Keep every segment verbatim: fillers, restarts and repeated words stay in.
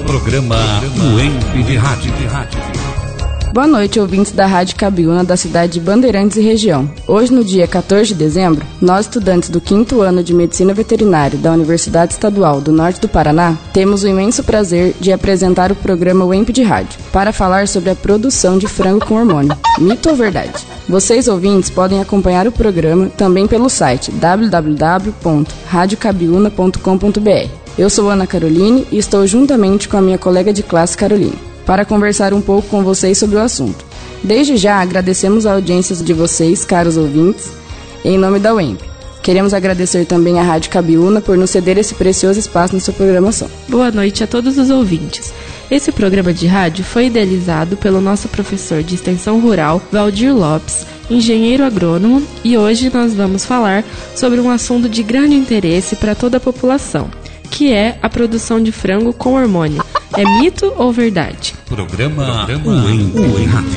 Programa U E M P de Rádio. Boa noite, ouvintes da Rádio Cabiúna da cidade de Bandeirantes e região. Hoje, no dia quatorze de dezembro, nós, estudantes do quinto ano de Medicina Veterinária da Universidade Estadual do Norte do Paraná, temos o imenso prazer de apresentar o programa U E M P de Rádio, para falar sobre a produção de frango com hormônio. Mito ou verdade? Vocês, ouvintes, podem acompanhar o programa também pelo site w w w ponto rádio cabiúna ponto com ponto b r. Eu sou Ana Caroline e estou juntamente com a minha colega de classe, Caroline, para conversar um pouco com vocês sobre o assunto. Desde já, agradecemos a audiência de vocês, caros ouvintes, em nome da U E M P. Queremos agradecer também à Rádio Cabiúna por nos ceder esse precioso espaço na sua programação. Boa noite a todos os ouvintes. Esse programa de rádio foi idealizado pelo nosso professor de Extensão Rural, Valdir Lopes, engenheiro agrônomo, e hoje nós vamos falar sobre um assunto de grande interesse para toda a população, que é a produção de frango com hormônio. É mito ou verdade? Programa U E M P Rádio.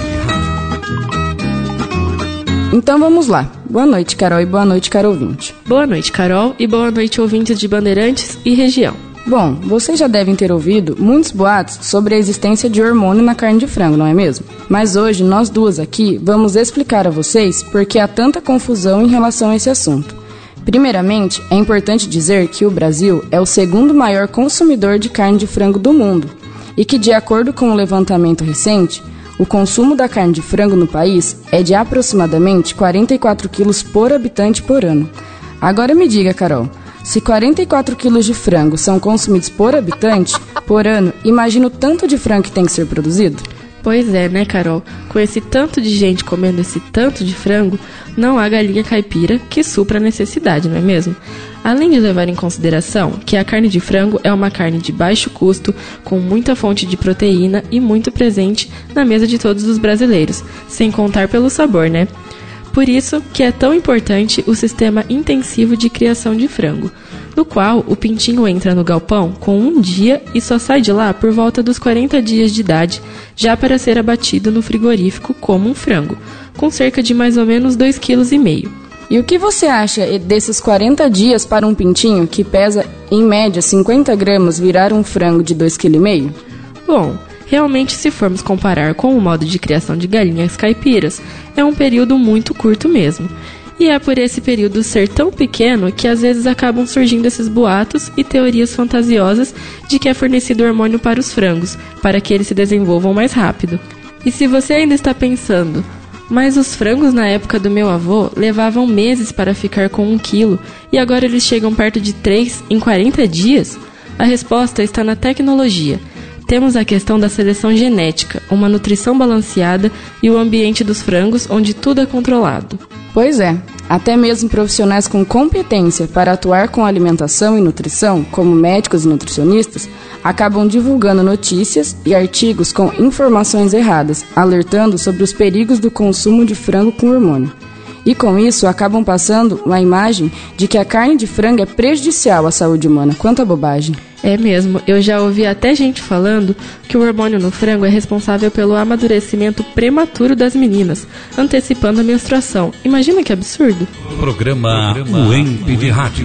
Então vamos lá. Boa noite, Carol, e boa noite, caro ouvinte. Boa noite, Carol, e boa noite, ouvintes de Bandeirantes e região. Bom, vocês já devem ter ouvido muitos boatos sobre a existência de hormônio na carne de frango, não é mesmo? Mas hoje, nós duas aqui vamos explicar a vocês por que há tanta confusão em relação a esse assunto. Primeiramente, é importante dizer que o Brasil é o segundo maior consumidor de carne de frango do mundo e que, de acordo com um levantamento recente, o consumo da carne de frango no país é de aproximadamente quarenta e quatro quilos por habitante por ano. Agora me diga, Carol, se quarenta e quatro quilos de frango são consumidos por habitante por ano, imagina o tanto de frango que tem que ser produzido? Pois é, né, Carol? Com esse tanto de gente comendo esse tanto de frango, não há galinha caipira que supra a necessidade, não é mesmo? Além de levar em consideração que a carne de frango é uma carne de baixo custo, com muita fonte de proteína e muito presente na mesa de todos os brasileiros, sem contar pelo sabor, né? Por isso que é tão importante o sistema intensivo de criação de frango, no qual o pintinho entra no galpão com um dia e só sai de lá por volta dos quarenta dias de idade, já para ser abatido no frigorífico como um frango, com cerca de mais ou menos dois vírgula cinco quilos. E o que você acha desses quarenta dias para um pintinho que pesa em média cinquenta gramas virar um frango de dois vírgula cinco quilos? Bom, realmente, se formos comparar com o modo de criação de galinhas caipiras, é um período muito curto mesmo. E é por esse período ser tão pequeno que às vezes acabam surgindo esses boatos e teorias fantasiosas de que é fornecido hormônio para os frangos, para que eles se desenvolvam mais rápido. E se você ainda está pensando, mas os frangos na época do meu avô levavam meses para ficar com um quilo e agora eles chegam perto de três em quarenta dias? A resposta está na tecnologia. Temos a questão da seleção genética, uma nutrição balanceada e o ambiente dos frangos onde tudo é controlado. Pois é, até mesmo profissionais com competência para atuar com alimentação e nutrição, como médicos e nutricionistas, acabam divulgando notícias e artigos com informações erradas, alertando sobre os perigos do consumo de frango com hormônio. E com isso, acabam passando uma imagem de que a carne de frango é prejudicial à saúde humana. Quanta bobagem! É mesmo, eu já ouvi até gente falando que o hormônio no frango é responsável pelo amadurecimento prematuro das meninas, antecipando a menstruação. Imagina que absurdo! Programa U E M P de Rádio.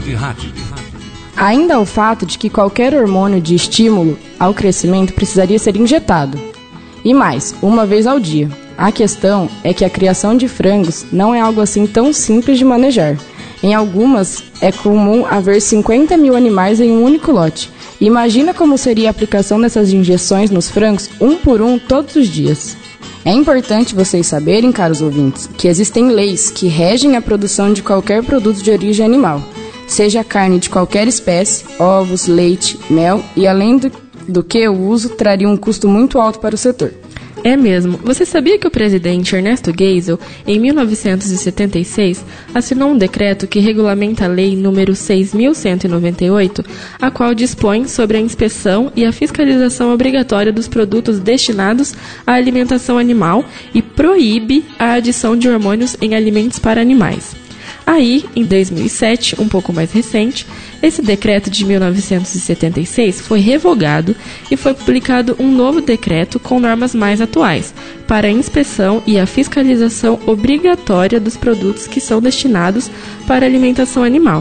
Ainda há o fato de que qualquer hormônio de estímulo ao crescimento precisaria ser injetado. E mais, uma vez ao dia. A questão é que a criação de frangos não é algo assim tão simples de manejar. Em algumas, é comum haver cinquenta mil animais em um único lote. Imagina como seria a aplicação dessas injeções nos frangos, um por um, todos os dias. É importante vocês saberem, caros ouvintes, que existem leis que regem a produção de qualquer produto de origem animal, seja carne de qualquer espécie, ovos, leite, mel, e além do, do que o uso traria um custo muito alto para o setor. É mesmo. Você sabia que o presidente Ernesto Geisel, em mil novecentos e setenta e seis, assinou um decreto que regulamenta a lei número seis mil cento e noventa e oito, a qual dispõe sobre a inspeção e a fiscalização obrigatória dos produtos destinados à alimentação animal e proíbe a adição de hormônios em alimentos para animais. Aí, em dois mil e sete, um pouco mais recente, esse decreto de mil novecentos e setenta e seis foi revogado e foi publicado um novo decreto com normas mais atuais para a inspeção e a fiscalização obrigatória dos produtos que são destinados para alimentação animal,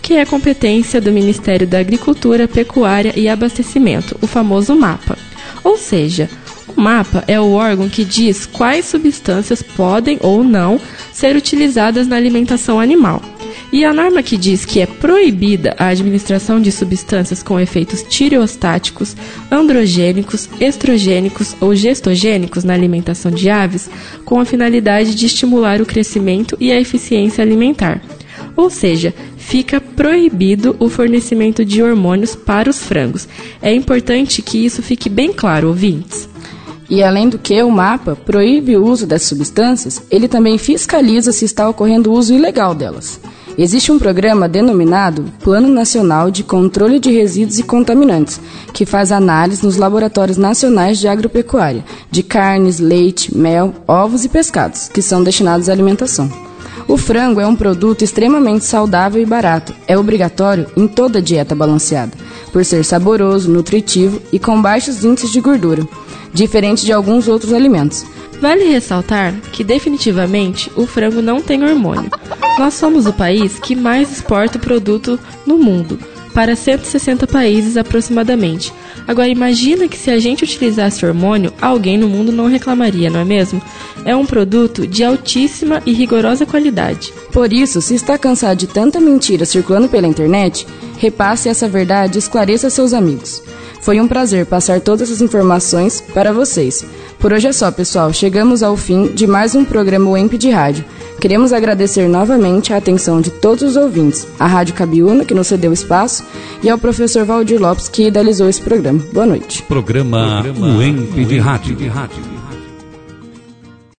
que é competência do Ministério da Agricultura, Pecuária e Abastecimento, o famoso MAPA. Ou seja, o MAPA é o órgão que diz quais substâncias podem ou não ser utilizadas na alimentação animal. E a norma que diz que é proibida a administração de substâncias com efeitos tireostáticos, androgênicos, estrogênicos ou gestogênicos na alimentação de aves, com a finalidade de estimular o crescimento e a eficiência alimentar. Ou seja, fica proibido o fornecimento de hormônios para os frangos. É importante que isso fique bem claro, ouvintes. E além do que o MAPA proíbe o uso dessas substâncias, ele também fiscaliza se está ocorrendo o uso ilegal delas. Existe um programa denominado Plano Nacional de Controle de Resíduos e Contaminantes, que faz análise nos laboratórios nacionais de agropecuária, de carnes, leite, mel, ovos e pescados, que são destinados à alimentação. O frango é um produto extremamente saudável e barato. É obrigatório em toda dieta balanceada, por ser saboroso, nutritivo e com baixos índices de gordura, diferente de alguns outros alimentos. Vale ressaltar que, definitivamente, o frango não tem hormônio. Nós somos o país que mais exporta o produto no mundo, para cento e sessenta países aproximadamente. Agora, imagina que se a gente utilizasse hormônio, alguém no mundo não reclamaria, não é mesmo? É um produto de altíssima e rigorosa qualidade. Por isso, se está cansado de tanta mentira circulando pela internet, repasse essa verdade e esclareça seus amigos. Foi um prazer passar todas essas informações para vocês. Por hoje é só, pessoal. Chegamos ao fim de mais um programa U E M P de Rádio. Queremos agradecer novamente a atenção de todos os ouvintes, à Rádio Cabiúna, que nos cedeu espaço, e ao professor Valdir Lopes, que idealizou esse programa. Boa noite. Programa, programa U E M P de Rádio.